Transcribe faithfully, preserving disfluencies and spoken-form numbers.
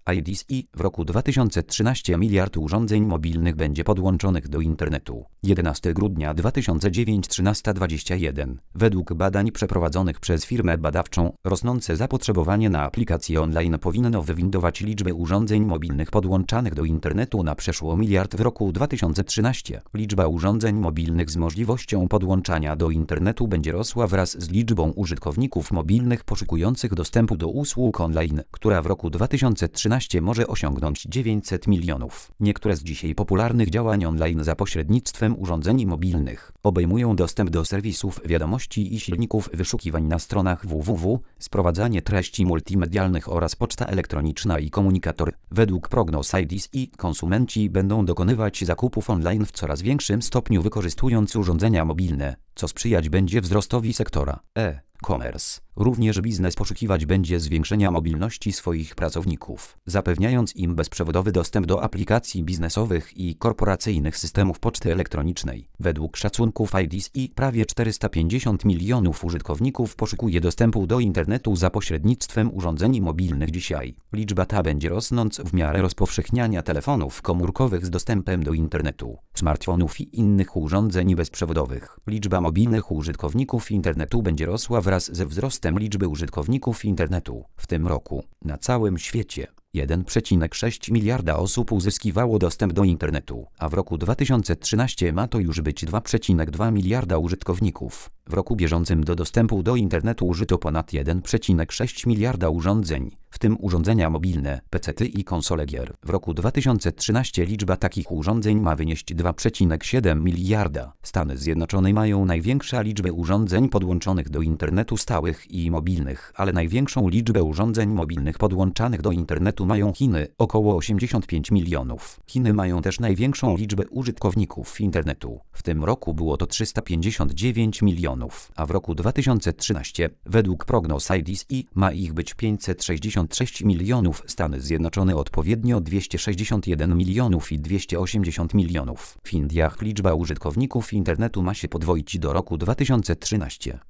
I D S I w roku dwa tysiące trzynastym miliard urządzeń mobilnych będzie podłączonych do internetu. jedenastego grudnia dwa tysiące dziewiątego trzynaście dwadzieścia jeden. Według badań przeprowadzonych przez firmę badawczą, rosnące zapotrzebowanie na aplikacje online powinno wywindować liczbę urządzeń mobilnych podłączanych do internetu na przeszło miliard w roku dwa tysiące trzynastym. Liczba urządzeń mobilnych z możliwością podłączania do internetu będzie rosła wraz z liczbą użytkowników mobilnych poszukujących dostępu do usług online, która w roku dwa tysiące trzynastym może osiągnąć dziewięćset milionów. Niektóre z dzisiaj popularnych działań online za pośrednictwem urządzeń mobilnych obejmują dostęp do serwisów wiadomości i silników wyszukiwań na stronach www, sprowadzanie treści multimedialnych oraz poczta elektroniczna i komunikator. Według prognoz I D S I konsumenci będą dokonywać zakupów online w coraz większym stopniu wykorzystując urządzenia mobilne, co sprzyjać będzie wzrostowi sektora e-commerce. Również biznes poszukiwać będzie zwiększenia mobilności swoich pracowników, zapewniając im bezprzewodowy dostęp do aplikacji biznesowych i korporacyjnych systemów poczty elektronicznej. Według szacunków I D S I prawie czterysta pięćdziesiąt milionów użytkowników poszukuje dostępu do internetu za pośrednictwem urządzeń mobilnych dzisiaj. Liczba ta będzie rosnąc w miarę rozpowszechniania telefonów komórkowych z dostępem do internetu, smartfonów i innych urządzeń bezprzewodowych. Liczba mobilnych użytkowników internetu będzie rosła wraz ze wzrostem liczby użytkowników internetu. W tym roku na całym świecie jeden przecinek sześć miliarda osób uzyskiwało dostęp do internetu, a w roku dwa tysiące trzynastym ma to już być dwa przecinek dwa miliarda użytkowników. W roku bieżącym do dostępu do internetu użyto ponad jeden przecinek sześć miliarda urządzeń, w tym urządzenia mobilne, pecety i konsole gier. W roku dwa tysiące trzynastym liczba takich urządzeń ma wynieść dwa przecinek siedem miliarda. Stany Zjednoczone mają największą liczbę urządzeń podłączonych do internetu stałych i mobilnych, ale największą liczbę urządzeń mobilnych podłączanych do internetu mają Chiny, około osiemdziesiąt pięć milionów. Chiny mają też największą liczbę użytkowników internetu. W tym roku było to trzysta pięćdziesiąt dziewięć milionów, a w roku dwa tysiące trzynastym, według prognoz I D S I, ma ich być pięćset sześćdziesiąt sześć milionów, Stany Zjednoczone odpowiednio dwieście sześćdziesiąt jeden milionów i dwieście osiemdziesiąt milionów. W Indiach liczba użytkowników internetu ma się podwoić do roku dwa tysiące trzynastego.